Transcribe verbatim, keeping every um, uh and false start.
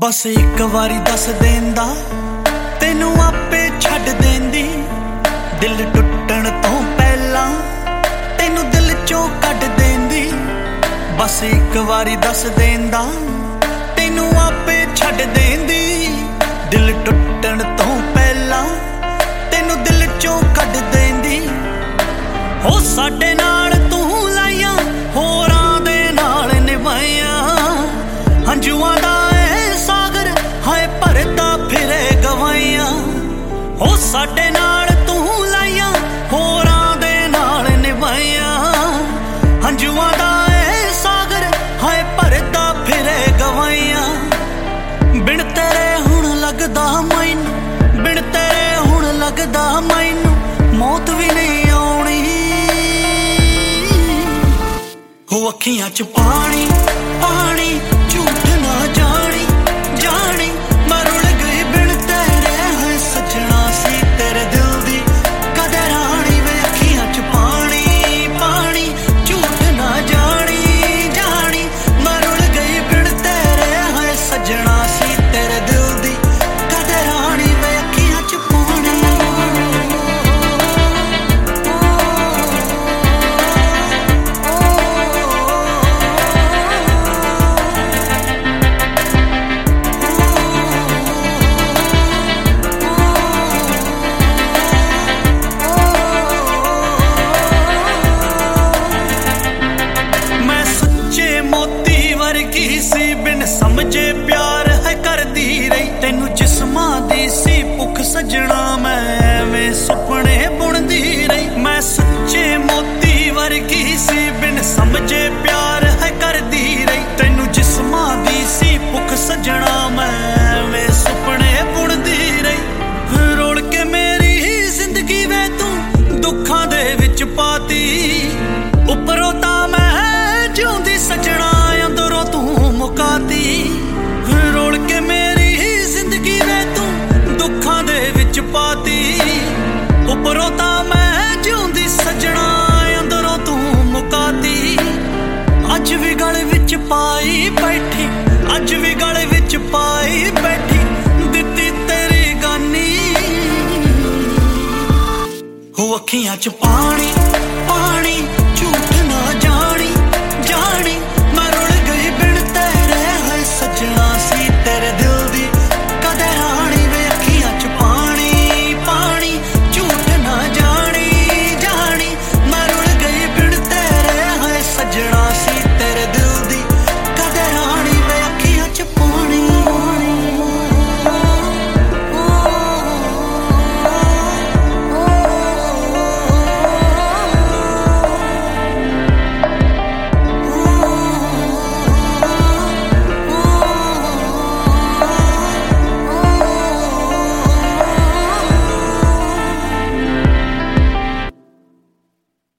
बस एक वारी दस देंदा तेनू आपे छड्ड देंदी। दिल टुटण तो पहला तेनू दिल चों कढ देंदी। बस एक वारी दस देंदा तेनू आपे छड्ड देंदी। दिल टुटण तो पहला तेनू दिल चों कढ देंदी। हो साडे नाल तू लाइयां होरां दे नाल निभाइयां। हंजुआं दा सागर हाय भरदा फिरे गवाइयां। हो साडे नाल तू लाइयां होरां दे नाल निभाइयां। हंजुआं दा सागर हाय भरदा फिरे गवाइयां। बिन तेरे हुण लगदा मैनू, बिन तेरे हुण लगदा मैनू मौत भी नहीं आउणी। हो अखियां च पानी पानी झूठ ना जानी जानी। मैं रुल गई बिन तेरे है सजना सी तेरे दिल दी कदरानी। वे अखियां च पानी पानी झूठ ना जानी जानी। मैं रुल गई बिन तेरे है सजना सी तेरे दिल दी कदरानी। वे अखियां च पानी सी। बिन समझे प्यार है करदी रही तेनू जिस्मां दी सी भुख सजना। मैं वे सुपने बुनदी रही मैं सच्चे मोती वर्गी सी। बिन समझे प्यार है करदी रही तेनू जिस्मां दी सी भुख सजना। मैं वे सुपने बुनदी रही रोल के मेरी जिंदगी वे तू दुखां दे विच पाती। उपरों तां मैं जिउंदी सजना अंदरों तू मुकाती। रोल के मेरी जिंदगी वे तू दुखां दे विच पाती। उपरों तां मैं जिउंदी सजना अंदरों तू मुकाती। अज भी गल विच पाई बैठी, अज भी गल विच पाई बैठी दित्ती तेरी गानी। हो अखियां च पानी